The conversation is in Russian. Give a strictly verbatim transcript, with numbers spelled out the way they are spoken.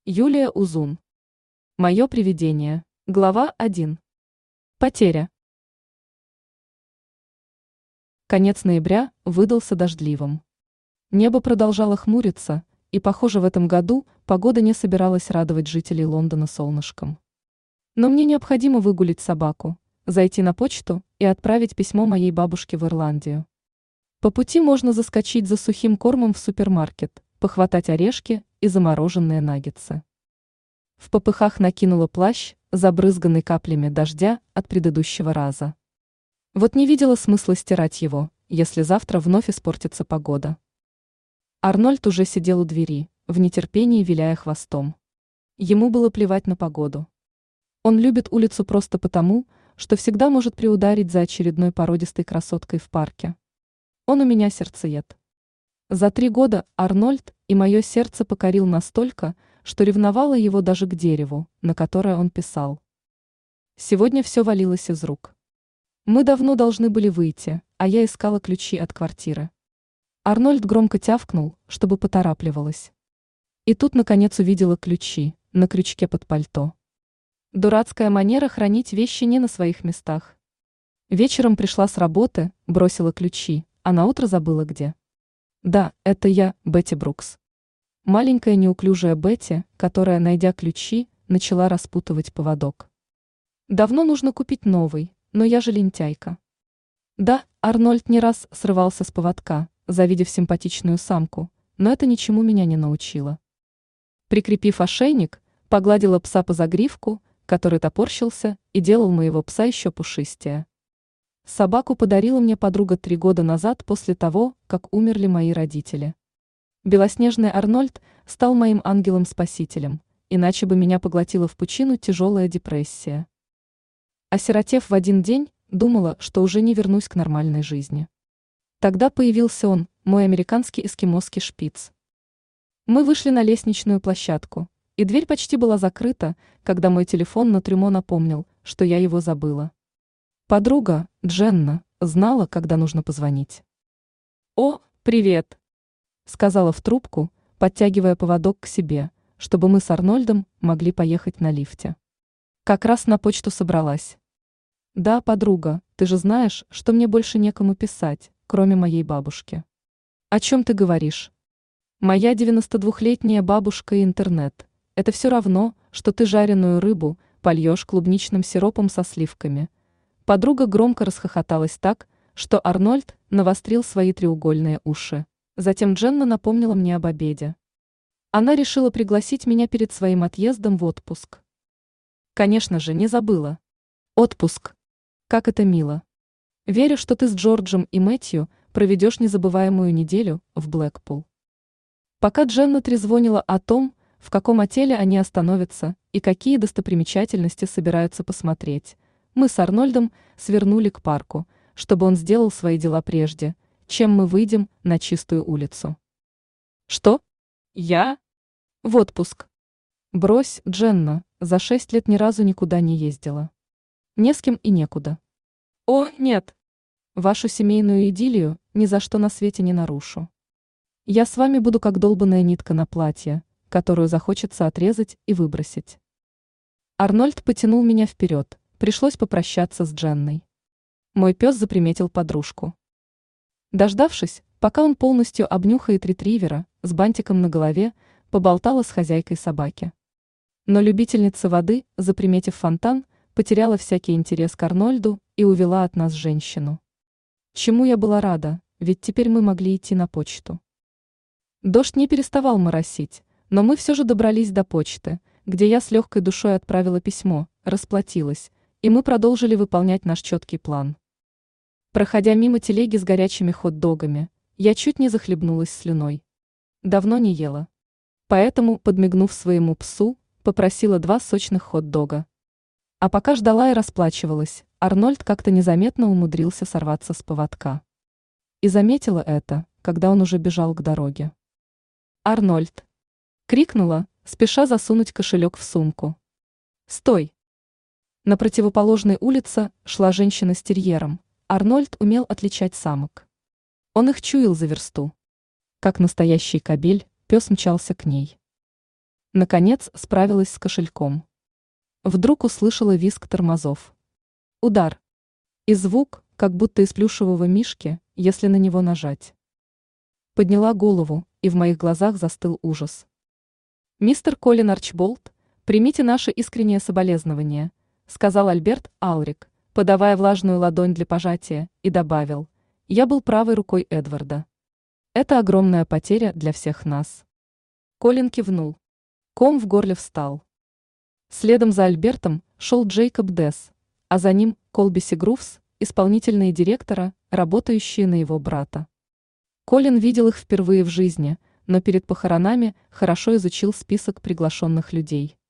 Юлия Узун. Мое привидение. Глава один. Потеря. Конец ноября выдался дождливым. Небо продолжало хмуриться, и, похоже, в этом году погода не собиралась радовать жителей Лондона солнышком. Но мне необходимо выгулить собаку, зайти на почту и отправить письмо моей бабушке в Ирландию. По пути можно заскочить за сухим кормом в супермаркет, похватать орешки и замороженные наггетсы. В попыхах накинула плащ, забрызганный каплями дождя от предыдущего раза. Вот не видела смысла стирать его, если завтра вновь испортится погода. Арнольд уже сидел у двери, в нетерпении виляя хвостом. Ему было плевать на погоду. Он любит улицу просто потому, что всегда может приударить за очередной породистой красоткой в парке. Он у меня сердцеед. За три года Арнольд и мое сердце покорил настолько, что ревновало его даже к дереву, на которое он писал. Сегодня все валилось из рук. Мы давно должны были выйти, а я искала ключи от квартиры. Арнольд громко тявкнул, чтобы поторапливалась. И тут, наконец, увидела ключи на крючке под пальто. Дурацкая манера хранить вещи не на своих местах. Вечером пришла с работы, бросила ключи, а наутро забыла где. Да, это я, Бетти Брукс. Маленькая неуклюжая Бетти, которая, найдя ключи, начала распутывать поводок. Давно нужно купить новый, но я же лентяйка. Да, Арнольд не раз срывался с поводка, завидев симпатичную самку, но это ничему меня не научило. Прикрепив ошейник, погладила пса по загривку, который топорщился и делал моего пса еще пушистее. Собаку подарила мне подруга три года назад после того, как умерли мои родители. Белоснежный Арнольд стал моим ангелом-спасителем, иначе бы меня поглотила в пучину тяжелая депрессия. Осиротев в один день, думала, что уже не вернусь к нормальной жизни. Тогда появился он, мой американский эскимосский шпиц. Мы вышли на лестничную площадку, и дверь почти была закрыта, когда мой телефон на трюмо напомнил, что я его забыла. Подруга, Дженна, знала, когда нужно позвонить. «О, привет!» — сказала в трубку, подтягивая поводок к себе, чтобы мы с Арнольдом могли поехать на лифте. Как раз на почту собралась. «Да, подруга, ты же знаешь, что мне больше некому писать, кроме моей бабушки». «О чем ты говоришь?» «Моя девяностодвухлетняя бабушка и интернет. Это все равно, что ты жареную рыбу польешь клубничным сиропом со сливками». Подруга громко расхохоталась так, что Арнольд навострил свои треугольные уши. Затем Дженна напомнила мне об обеде. Она решила пригласить меня перед своим отъездом в отпуск. Конечно же, не забыла. Отпуск. Как это мило. Верю, что ты с Джорджем и Мэтью проведешь незабываемую неделю в Блэкпул. Пока Дженна трезвонила о том, в каком отеле они остановятся и какие достопримечательности собираются посмотреть, мы с Арнольдом свернули к парку, чтобы он сделал свои дела прежде, чем мы выйдем на чистую улицу. Что? Я? В отпуск. Брось, Дженна, за шесть лет ни разу никуда не ездила. Не с кем и некуда. О, нет. Вашу семейную идиллию ни за что на свете не нарушу. Я с вами буду как долбаная нитка на платье, которую захочется отрезать и выбросить. Арнольд потянул меня вперед. Пришлось попрощаться с Дженной. Мой пес заприметил подружку. Дождавшись, пока он полностью обнюхает ретривера с бантиком на голове, поболтала с хозяйкой собаки. Но любительница воды, заприметив фонтан, потеряла всякий интерес к Арнольду и увела от нас женщину. Чему я была рада, ведь теперь мы могли идти на почту. Дождь не переставал моросить, но мы все же добрались до почты, где я с легкой душой отправила письмо, расплатилась, и мы продолжили выполнять наш четкий план. Проходя мимо телеги с горячими хот-догами, я чуть не захлебнулась слюной. Давно не ела. Поэтому, подмигнув своему псу, попросила два сочных хот-дога. А пока ждала и расплачивалась, Арнольд как-то незаметно умудрился сорваться с поводка. И заметила это, когда он уже бежал к дороге. «Арнольд!» — крикнула, спеша засунуть кошелек в сумку. «Стой!» На противоположной улице шла женщина с терьером. Арнольд умел отличать самок. Он их чуял за версту. Как настоящий кобель, пес мчался к ней. Наконец справилась с кошельком. Вдруг услышала визг тормозов. Удар. И звук, как будто из плюшевого мишки, если на него нажать. Подняла голову, и в моих глазах застыл ужас. «Мистер Колин Арчболд, примите наше искреннее соболезнование», сказал Альберт Алрик, подавая влажную ладонь для пожатия, и добавил: «Я был правой рукой Эдварда. Это огромная потеря для всех нас». Колин кивнул. Ком в горле встал. Следом за Альбертом шел Джейкоб Десс, а за ним Колби Сигруфс, исполнительные директора, работающие на его брата. Колин видел их впервые в жизни, но перед похоронами хорошо изучил список приглашенных людей.